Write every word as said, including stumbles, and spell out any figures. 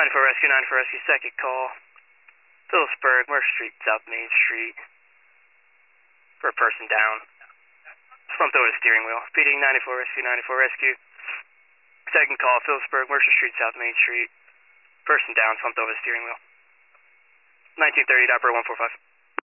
ninety-four Rescue, ninety-four Rescue, second call. Phillipsburg, Murph Street, South Main Street. For a person down. Slumped over the steering wheel. P D ninety-four Rescue, ninety-four Rescue. Second call, Phillipsburg, Mercer Street, South Main Street. Person down, slumped over the steering wheel. nineteen thirty, operator one four five.